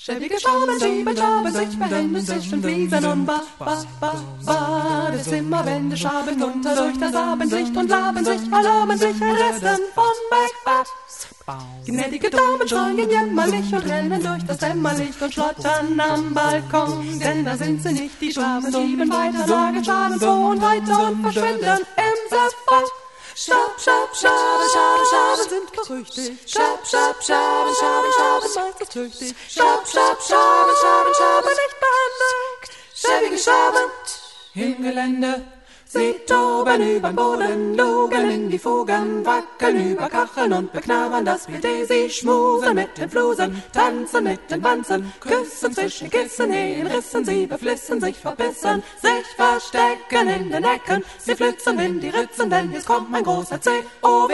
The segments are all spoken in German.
Schäbige Schaben schieben, schaben sich behende zwischen Fliesen und Badezimmerwände, schaben munter durch das Abendlicht und laben sich, erlauben sich ein Resten von Backbad. Gnädige Damen schreien jämmerlich und rennen durch das Dämmerlicht und schlottern am Balkon, denn da sind sie nicht, die Schaben schieben weiter, sagen Schaben so und weiter und verschwinden im Saftbad. Schab, schab, Schaben, Schaben, Schaben sind berüchtigt. Schab, schab, Schaben, Schaben, Schaben meistens tüchtig. Schab, schab, Schaben, Schaben, Schaben nicht behandelt. Schäbige Schaben im Gelände. Sie toben übern Boden, lugen in die Fugen, wackeln über Kacheln und beknabbern das Bidet. Sie schmusen mit den Flusen, tanzen mit den Wanzen, küssen zwischen Kissen, in Rissen. Sie beflissen, sich verbessern, sich verstecken in den Ecken. Sie flitzen in die Ritzen, denn jetzt kommt mein großer C.O.W.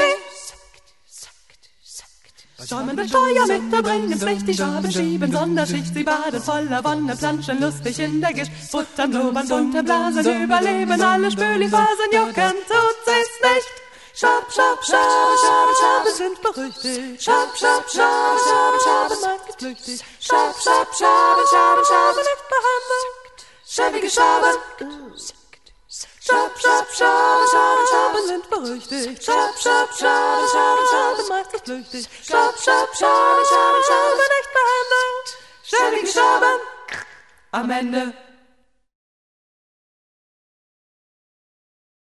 Schäumen mit Steuer mit der bringen die Schaben schieben, Sonderschicht, sie baden voller Wonne, planschen lustig in der Gischt, futtern, blubbern, bunte Blasen, überleben alle Spüliphasen, jucken tut sie's nicht. Schab, schab, Schaben, Schaben, Schaben sind berüchtigt. Schab, schab, Schaben, Schaben, Schaben meistens flüchtig. Schab, schab, Schaben, Schaben, Schaben nicht behandelt. Schäbige Schaben. Schab, schab, Schaben, Schaben, Schaben sind berüchtigt. Schab, schab, Schaben, Schaben, Schaben meistens flüchtig. Schab, schab, Schaben, Schaben, Schaben nicht behandelt. Schäbige Schaben am Ende.